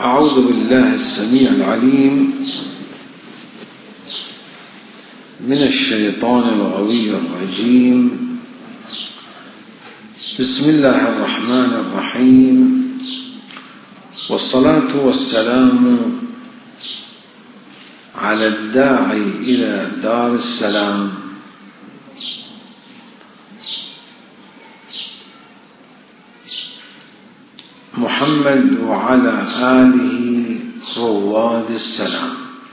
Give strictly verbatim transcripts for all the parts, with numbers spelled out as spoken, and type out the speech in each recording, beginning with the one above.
أعوذ بالله السميع العليم من الشيطان الغوي الرجيم. بسم الله الرحمن الرحيم، والصلاة والسلام على الداعي إلى دار السلام محمد وعلى آله رواد السلام.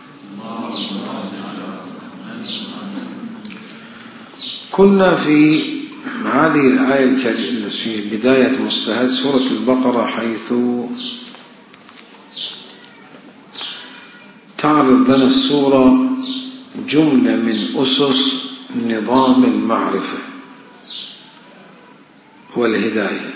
كنا في هذه الآية الكريمة في بداية مستهل سورة البقرة، حيث تعرض لنا السورة جملة من أسس نظام المعرفة والهداية،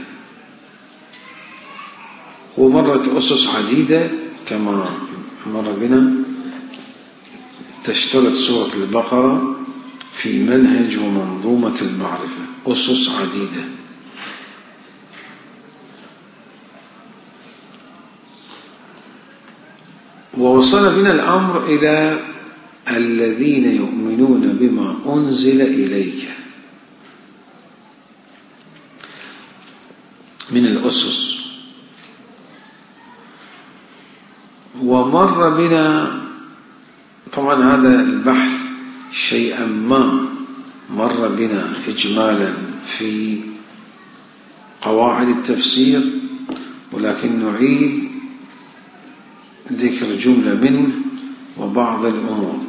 ومرت أسس عديدة كما مر بنا. تشترط سورة البقرة في منهج ومنظومة المعرفة أسس عديدة، ووصل بنا الأمر إلى الذين يؤمنون بما أنزل إليك من الأسس. ومر بنا طبعا هذا البحث شيئا ما مر بنا إجمالا في قواعد التفسير، ولكن نعيد ذكر جملة منه وبعض الأمور.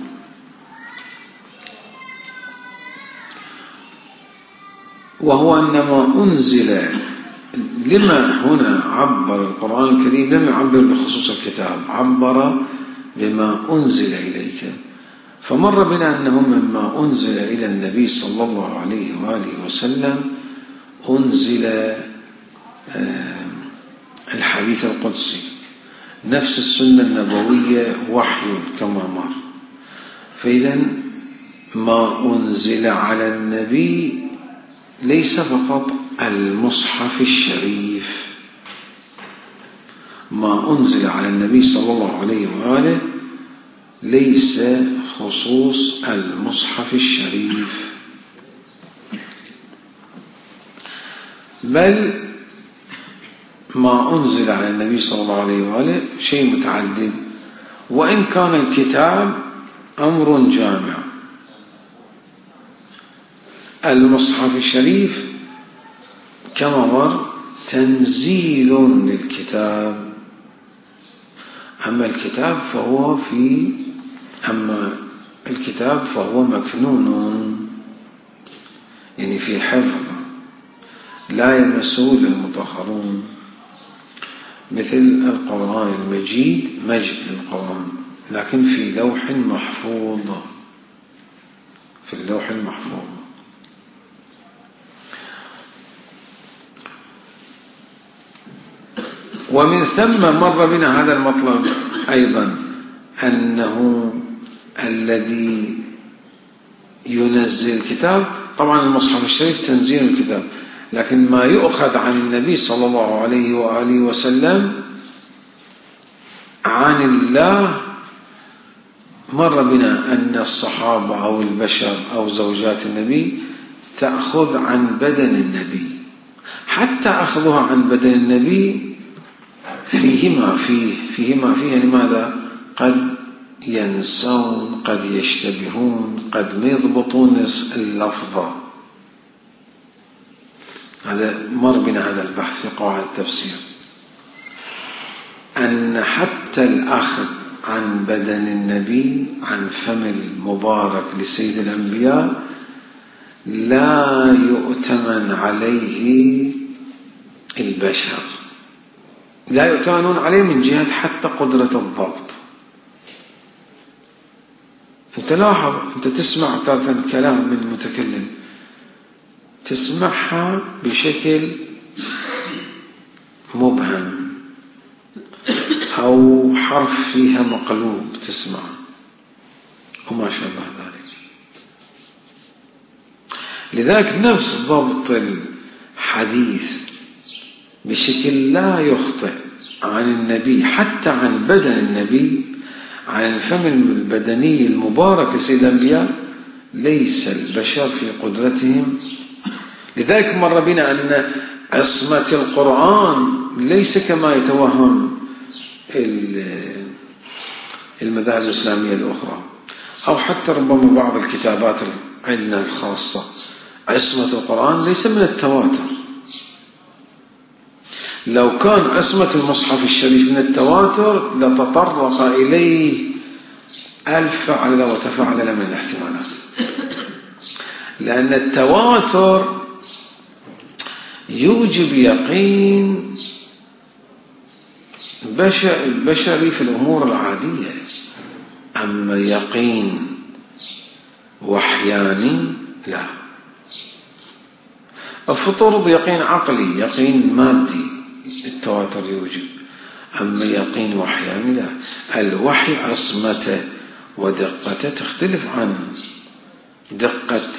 وهو أن ما أنزل، لما هنا عبر القرآن الكريم لم يعبر بخصوص الكتاب، عبر بما أنزل إليك. فمر بنا أنه مما أنزل إلى النبي صلى الله عليه وآله وسلم أنزل الحديث القدسي، نفس السنة النبوية وحي كما مر. فإذا ما أنزل على النبي ليس فقط المصحف الشريف، ما أنزل على النبي صلى الله عليه وآله ليس خصوص المصحف الشريف، بل ما أنزل على النبي صلى الله عليه وآله شيء متعدد. وإن كان الكتاب أمر جامع، المصحف الشريف كما مر تنزيل للكتاب، أما الكتاب فهو في أما الكتاب فهو مكنون، يعني في حفظ لا يمسه للمطهرون، مثل القرآن المجيد، مجد القرآن، لكن في لوح محفوظ، في اللوح المحفوظ. ومن ثم مر بنا هذا المطلب أيضا، أنه الذي ينزل الكتاب، طبعا المصحف الشريف تنزيل الكتاب، لكن ما يؤخذ عن النبي صلى الله عليه وآله وسلم عن الله، مر بنا أن الصحابة أو البشر أو زوجات النبي تأخذ عن بدن النبي، حتى أخذها عن بدن النبي فيهما فيه فيهما فيه لماذا؟ قد ينسون، قد يشتبهون، قد ما يضبطون اللفظة. هذا مر بنا هذا البحث في قواعد التفسير، أن حتى الأخذ عن بدن النبي، عن فم المبارك لسيد الأنبياء، لا يؤتمن عليه البشر، لا يؤتمنون عليه من جهة حتى قدرة الضبط. أنت لاحظ، أنت تسمع تارة كلام من المتكلم تسمعها بشكل مبهم أو حرف فيها مقلوب تسمع وما شابه ذلك. لذلك نفس ضبط الحديث بشكل لا يخطئ عن النبي حتى عن بدن النبي، عن الفم البدني المبارك لسيد الأنبياء، ليس البشر في قدرتهم. لذلك مر بنا أن عصمة القرآن ليس كما يتوهم المذاهب الإسلامية الأخرى، أو حتى ربما بعض الكتابات عندنا الخاصة. عصمة القرآن ليس من التواتر. لو كان عصمة المصحف الشريف من التواتر لتطرق إليه ألف فعل وتفعل من الاحتمالات، لأن التواتر يوجب يقين بشري في الأمور العادية، أما يقين وحياني لا. افترض يقين عقلي، يقين مادي، التواتر يوجب، أما يقين وحياني لا. الوحي عصمته ودقته تختلف عن دقة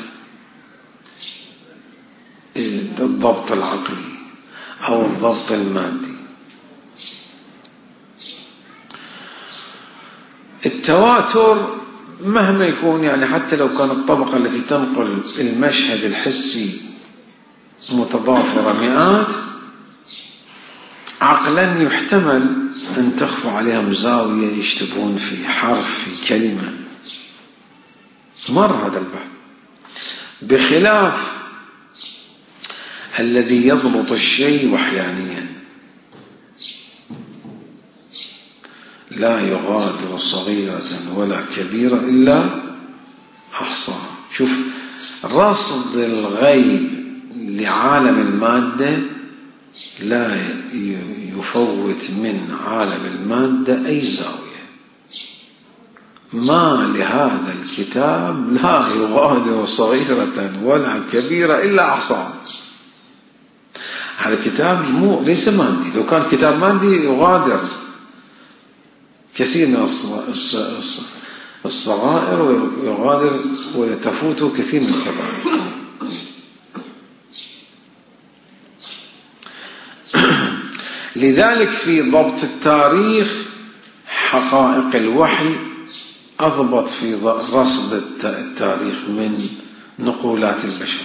الضبط العقلي أو الضبط المادي. التواتر مهما يكون، يعني حتى لو كانت الطبقة التي تنقل المشهد الحسي متضافرة مئات، عقلا يحتمل أن تخفى عليهم زاوية، يشتبهون في حرف، في كلمة. مر هذا البحث. بخلاف الذي يضبط الشيء وحيانيا، لا يغادر صغيرة ولا كبيرة إلا أحصاها. شوف، رصد الغيب لعالم المادة لا يفوت من عالم المادة أي زاوية. ما لهذا الكتاب لا يغادر صغيرة ولا كبيرة إلا أحصاها. هذا كتاب مو ليس مادي. لو كان كتاب مادي يغادر كثير من الصغائر ويغادر ويتفوته كثير من الكبائر. لذلك في ضبط التاريخ حقائق الوحي أضبط في رصد التاريخ من نقولات البشر.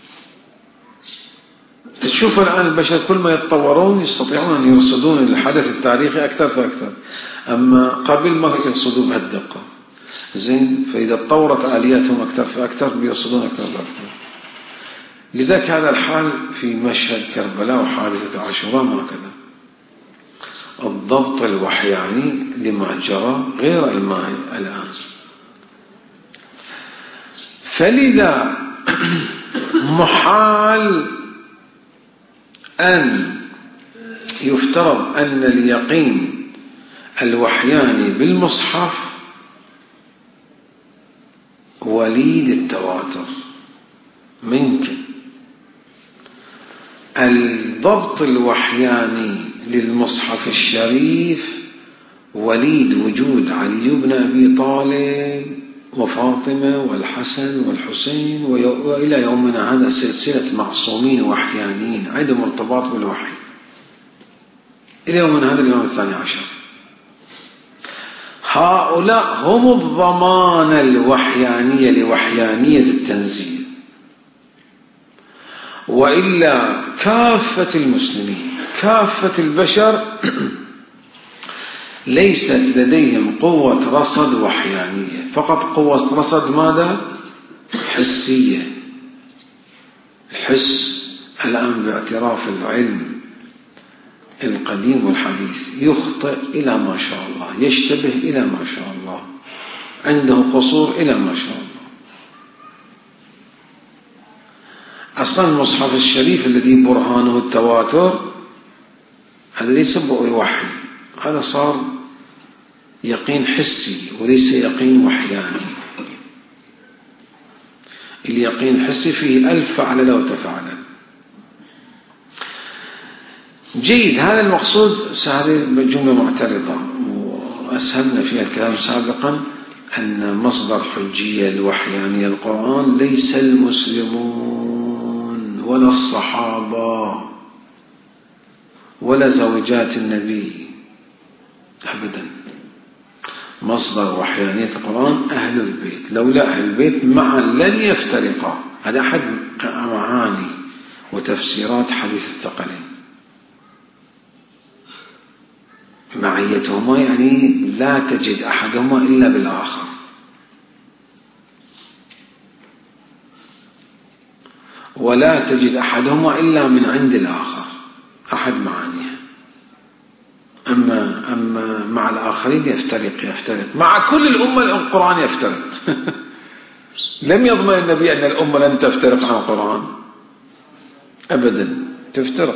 تشوف الآن البشر كل ما يتطورون يستطيعون أن يرصدون الحدث التاريخي أكثر فأكثر، أما قبل ما يرصدوا بهالدقة. زين، فإذا تطورت آلياتهم أكثر فأكثر بيرصدون أكثر فأكثر. لذلك هذا الحال في مشهد كربلاء وحادثة عاشوراء ما كذا. الضبط الوحياني لما جرى غير الماء الآن. فلذا محال أن يفترض أن اليقين الوحياني بالمصحف وليد التواتر. ممكن الضبط الوحياني للمصحف الشريف وليد وجود علي بن أبي طالب وفاطمة والحسن والحسين، وإلى يومنا هذا سلسلة معصومين وحيانيين عندهم ارتباط بالوحي إلى يومنا هذا اليوم الثاني عشر. هؤلاء هم الضمانة الوحيانية لوحيانية التنزيل، وإلا كافة المسلمين كافة البشر ليست لديهم قوة رصد وحيانية، فقط قوة رصد ماذا؟ حسية. الحس الآن باعتراف العلم القديم والحديث يخطئ إلى ما شاء الله، يشتبه إلى ما شاء الله، عنده قصور إلى ما شاء الله. أصلا المصحف الشريف الذي برهانه التواتر هذا ليس بوحي، هذا صار يقين حسي وليس يقين وحياني. اليقين الحسي فيه ألف فعل وتفعل. جيد، هذا المقصود. هذه جملة معترضة وأسهلنا فيها الكلام سابقا، أن مصدر حجية الوحيانية القرآن ليس المسلمون ولا الصحابة ولا زوجات النبي أبدا. مصدر وحيانية القرآن أهل البيت، لولا أهل البيت معا لن يفترقا. هذا أحد معاني وتفسيرات حديث الثقلين. معيتهما يعني لا تجد أحدهما إلا بالآخر. ولا تجد أحدهما إلا من عند الآخر، أحد معانيها. أما, أما مع الآخرين يفترق يفترق مع كل الأمة القرآن يفترق. لم يضمن النبي أن الأمة لن تفترق عن القرآن أبدا، تفترق.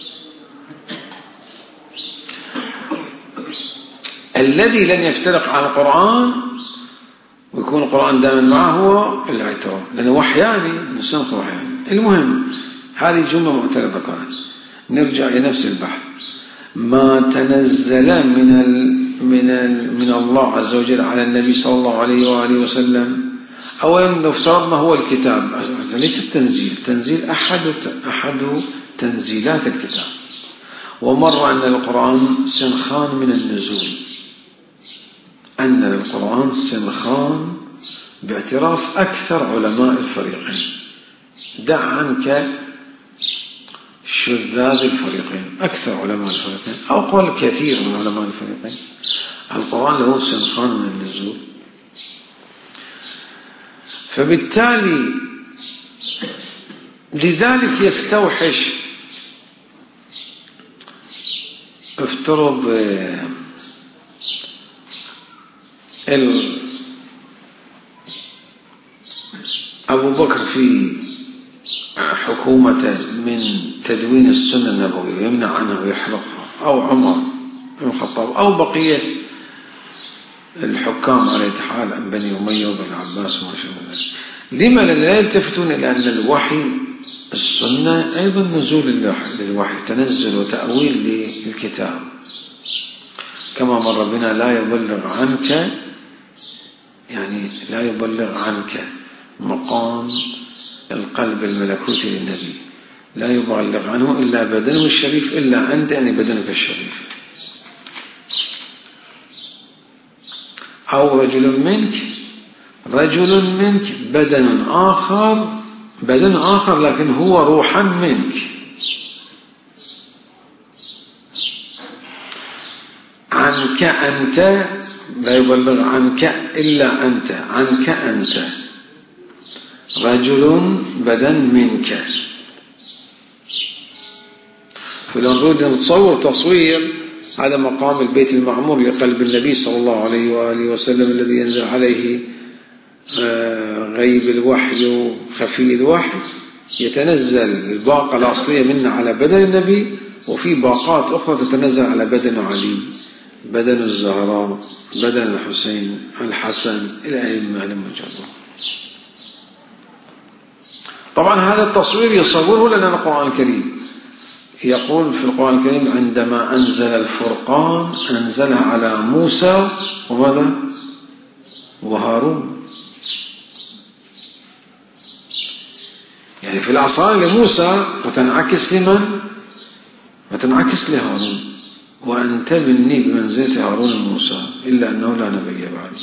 الذي لن يفترق عن القرآن ويكون القرآن دائما معه هو الاعتراف، لأنه وحياني، نسنخ وحياني. المهم هذه جملة معترضة كانت. نرجع إلى نفس البحث. ما تنزل من ال من ال من الله عز وجل على النبي صلى الله عليه وآله وسلم. أولا لو افترضنا هو الكتاب، ليس التنزيل. التنزيل أحد أحد تنزيلات الكتاب. ومر أن القرآن سنخان من النزول، أن القرآن سنخان باعتراف أكثر علماء الفريقين. دع عنك شذاذ الفريقين، أكثر علماء الفريقين أو قول كثير من علماء الفريقين، القرآن له سنخان من النزول. فبالتالي لذلك يستوحش، افترض أبو بكر في حكومة من تدوين السنة النبوية يمنع عنها ويحرقها، أو عمر بن الخطاب، أو بقية الحكام على حال عن بني أمية وبن عباس وما شابه ذلك. لما لا يلتفتون إلى أن الوحي السنة أيضا نزول للوحي، تنزل وتأويل للكتاب. كما مر بنا لا يبلغ عنك، يعني لا يبلغ عنك مقام القلب الملكوتي للنبي، لا يبلغ عنه إلا بدنه الشريف، إلا أنت يعني بدنك الشريف. أو رجل منك، رجل منك بدن آخر، بدن آخر لكن هو روحا منك. عنك أنت، لا يبلغ عنك إلا أنت، عنك أنت. رجل بدن منك. فلو نريد نتصور تصوير هذا مقام البيت المعمور لقلب النبي صلى الله عليه وآله وسلم، الذي ينزل عليه غيب الوحي وخفي الوحي، يتنزل الباقة الأصلية منه على بدن النبي، وفي باقات أخرى تتنزل على بدن علي، بدن الزهراء، بدن الحسين، الحسن، إلى أئمة المجرد. طبعا هذا التصوير يصوره لنا القرآن الكريم. يقول في القرآن الكريم عندما أنزل الفرقان أنزلها على موسى وماذا؟ وهارون. يعني في العصا لموسى وتنعكس لمن؟ وتنعكس لهارون. وأنت مني بمنزلة هارون موسى، إلا أنه لا نبي بعد.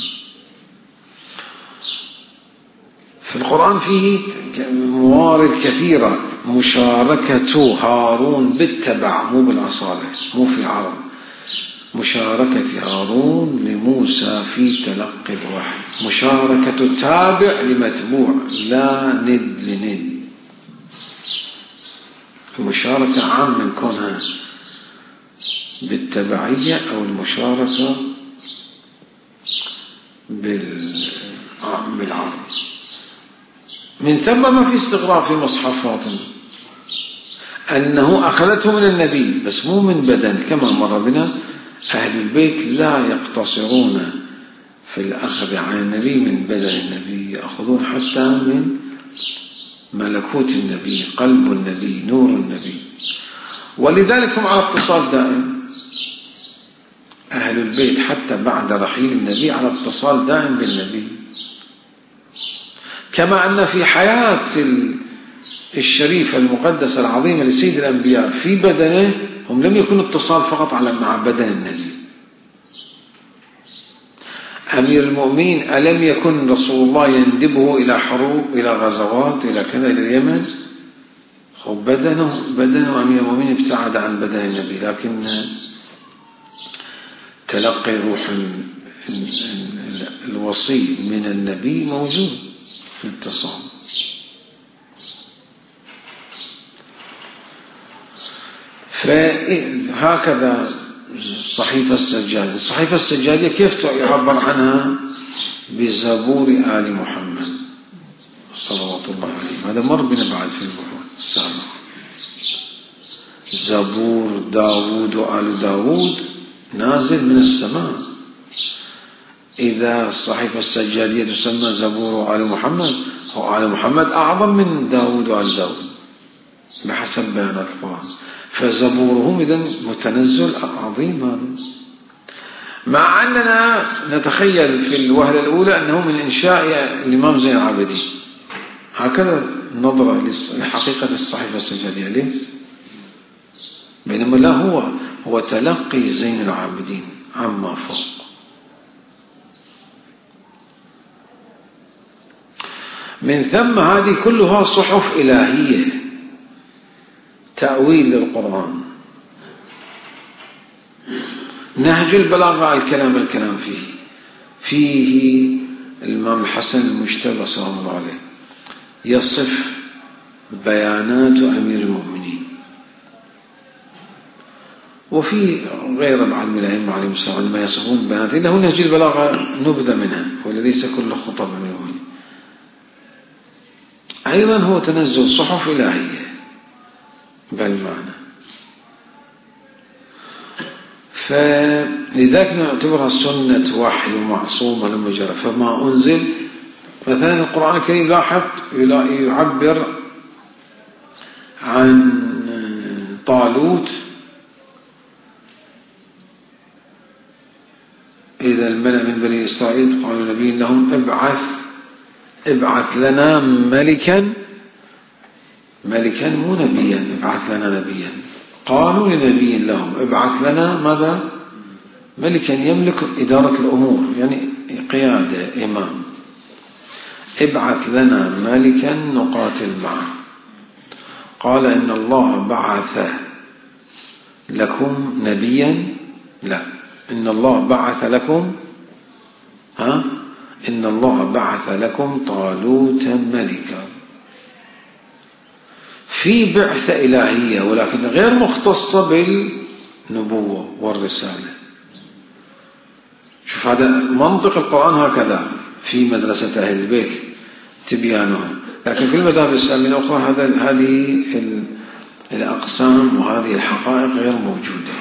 في القرآن فيه موارد كثيرة مشاركة هارون بالتبع، مو بالأصالة، مو في عرب. مشاركة هارون لموسى في تلقي الوحي، مشاركة تابع لمتبوع، لا ند لند. المشاركة عام من كونها بالتبعية أو المشاركة بالعرض. من ثم ما في استغراب في مصحف فاطمة أنه أخذته من النبي، بس مو من بدن. كما مر بنا أهل البيت لا يقتصرون في الأخذ عن النبي من بدن النبي، يأخذون حتى من ملكوت النبي، قلب النبي، نور النبي. ولذلك هم على اتصال دائم. أهل البيت حتى بعد رحيل النبي على اتصال دائم بالنبي. كما أن في حياة الشريفة المقدسة العظيمة لسيد الأنبياء في بدنه هم لم يكن اتصال فقط على مع بدن النبي. أمير المؤمنين ألم يكن رسول الله يندبه إلى حروب، إلى غزوات، إلى كذا، إلى اليمن؟ بدنه بدنه أمير المؤمنين ابتعد عن بدن النبي، لكن تلقي روح الوصي من النبي موجود، الاتصال. فهكذا الصحيفة السجادية. الصحيفة السجادية كيف يعبر عنها؟ بزبور آل محمد صلوات الله عليه. هذا مر بنا بعد في البحوث السابقة. زبور داود وآل داود نازل من السماء. إذا الصحيفة السجادية تسمى زبور آل محمد، وآل محمد أعظم من داود وآل داود بحسب بيانات القرآن، فزبورهم إذن متنزل عظيم هذا. مع أننا نتخيل في الوهلة الأولى أنه من إنشاء الإمام زين العابدين، هكذا النظرة لحقيقة الصحيفة السجادية ليس، بينما لا، هو هو تلقي زين العابدين عما فوق. من ثم هذه كلها صحف إلهية، تأويل للقرآن. نهج البلاغة الكلام الكلام فيه فيه الإمام الحسن المجتبى صلى الله عليه يصف بيانات أمير المؤمنين، وفي غير بعض من الأئمة عليهم السلام عندما يصفون بيانات، إنه نهج البلاغة نبذة منها، وليس كل خطب أمير المؤمنين. أيضا هو تنزل صحف إلهية بالمعنى، فلذلك نعتبرها سنة وحي ومعصومة لما جرى. فما أنزل مثلا القرآن الكريم لاحظ يعبر عن طالوت إذا الملأ من بني إسرائيل قالوا نبي لهم ابعث ابعث لنا ملكا، ملكا مو نبيا، ابعث لنا نبيا. قالوا لنبي لهم ابعث لنا ماذا؟ ملكا يملك إدارة الأمور، يعني قيادة، إمام. ابعث لنا ملكا نقاتل معه. قال إن الله بعث لكم نبيا، لا، إن الله بعث لكم ها إن الله بعث لكم طالوت ملكا. في بعثة إلهية ولكن غير مختصة بالنبوة والرسالة. شوف هذا منطق القرآن هكذا في مدرسة أهل البيت تبيانه، لكن في المذاهب الإسلامية الأخرى هذا هذه الأقسام وهذه الحقائق غير موجودة.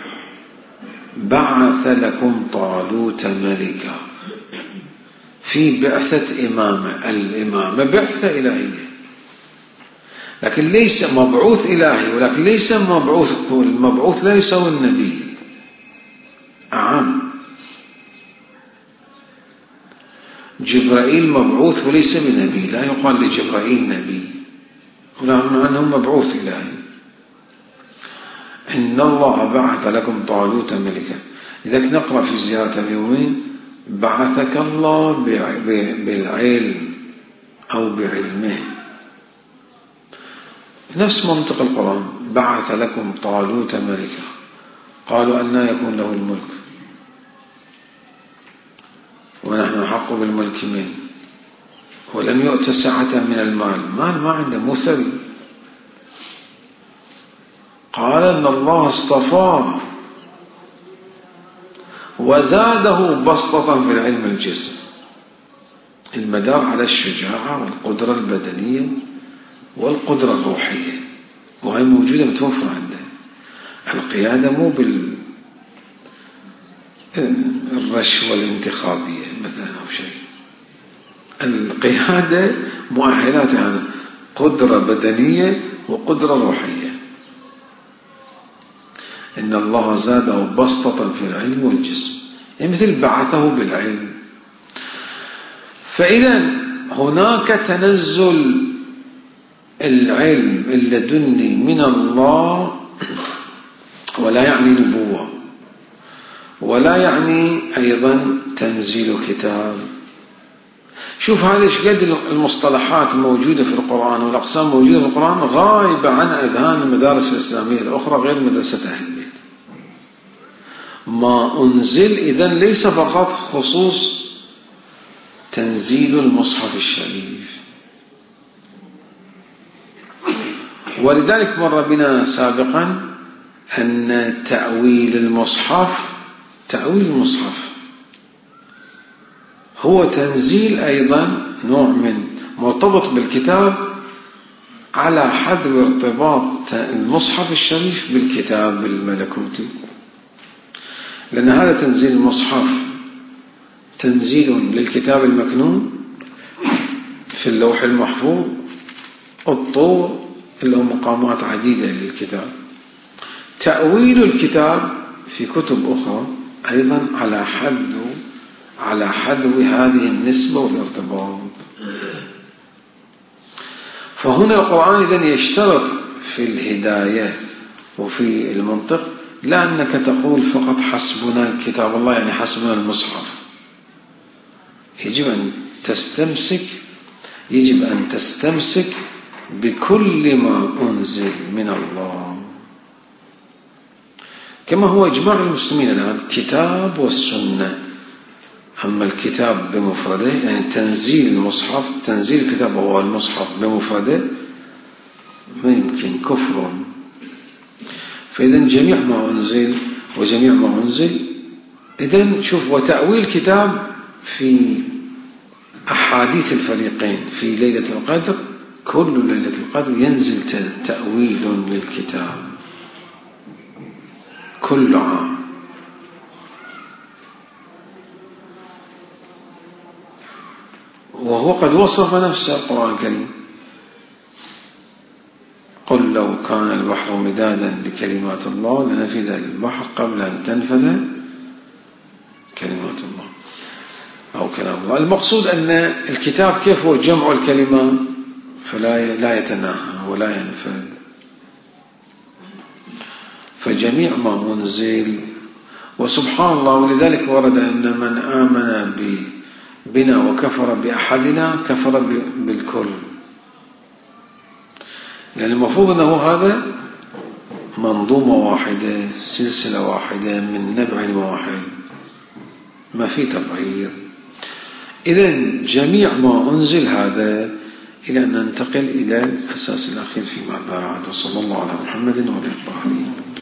بعث لكم طالوت ملكا، في بعثة إمامة، الإمامة بعثة إلهية، لكن ليس مبعوث إلهي، ولكن ليس مبعوث، المبعوث لا يساوي النبي، أعم. جبرائيل مبعوث وليس بنبي، لا يقال لجبرائيل نبي، ولكن أنه مبعوث إلهي. إن الله بعث لكم طالوت ملكا. لذلك نقرأ في زيارة اليومين بعثك الله بالعلم أو بعلمه، نفس منطق القرآن. بعث لكم طالوت ملكا. قالوا أن يكون له الملك ونحن أحق بالملك منه، ولم يؤت سعة من المال، مال ما عنده، مثري. قال إن الله اصطفاه وزاده بسطة في العلم الجسم، المدار على الشجاعة والقدرة البدنية والقدرة الروحية، وهي موجودة متوفرة عنده. القيادة مو بالرشوة الانتخابية مثلا أو شيء، القيادة مؤهلات هذا، قدرة بدنية وقدرة روحية. إن الله زاده بسطة في العلم والجسم، يعني مثل بعثه بالعلم. فإذا هناك تنزل العلم اللدني من الله ولا يعني نبوة، ولا يعني أيضا تنزيل كتاب. شوف هذه ايش قد المصطلحات موجودة في القرآن والأقسام موجودة في القرآن غايبة عن أذهان المدارس الإسلامية الأخرى غير مدرسة أهل البيت. ما أنزل إذن ليس فقط خصوص تنزيل المصحف الشريف. ولذلك مر بنا سابقا أن تأويل المصحف تأويل المصحف هو تنزيل أيضا نوع من مرتبط بالكتاب على حذف ارتباط المصحف الشريف بالكتاب الملكوتي، لأن هذا تنزيل المصحف تنزيل للكتاب المكنون في اللوح المحفوظ الطور اللي هو مقامات عديدة للكتاب. تأويل الكتاب في كتب أخرى أيضا على حذف على حذف هذه النسبة والارتباط. فهنا القرآن إذن يشترط في الهداية وفي المنطق لا أنك تقول فقط حسبنا الكتاب الله يعني حسبنا المصحف. يجب أن تستمسك يجب أن تستمسك بكل ما أنزل من الله، كما هو إجماع المسلمين الآن كتاب والسنة. أما الكتاب بمفرده يعني تنزيل المصحف تنزيل الكتاب هو المصحف بمفرده ما يمكن كفر. فإذا جميع ما أنزل وجميع ما أنزل إذن شوف وتأويل كتاب في أحاديث الفريقين في ليلة القدر كل ليلة القدر ينزل تأويل للكتاب كل عام. وهو قد وصف نفسه القرآن الكريم قل لو كان البحر مدادا لكلمات الله لنفذ البحر قبل أن تنفذ كلمات الله أو كلام الله. المقصود أن الكتاب كيف هو جمع الكلمات فلا لا يتناهى ولا ينفذ. فجميع ما أنزل وسبحان الله. ولذلك ورد أن من آمن بنا وكفر بأحدنا كفر بالكل، لأن المفروض أنه هذا منظومة واحدة سلسلة واحدة من نبع واحد ما في تغيير. إذن جميع ما أنزل هذا إلى أن ننتقل إلى الأساس الأخير فيما بعد. وصلى الله على محمد وعلى آله الطاهرين.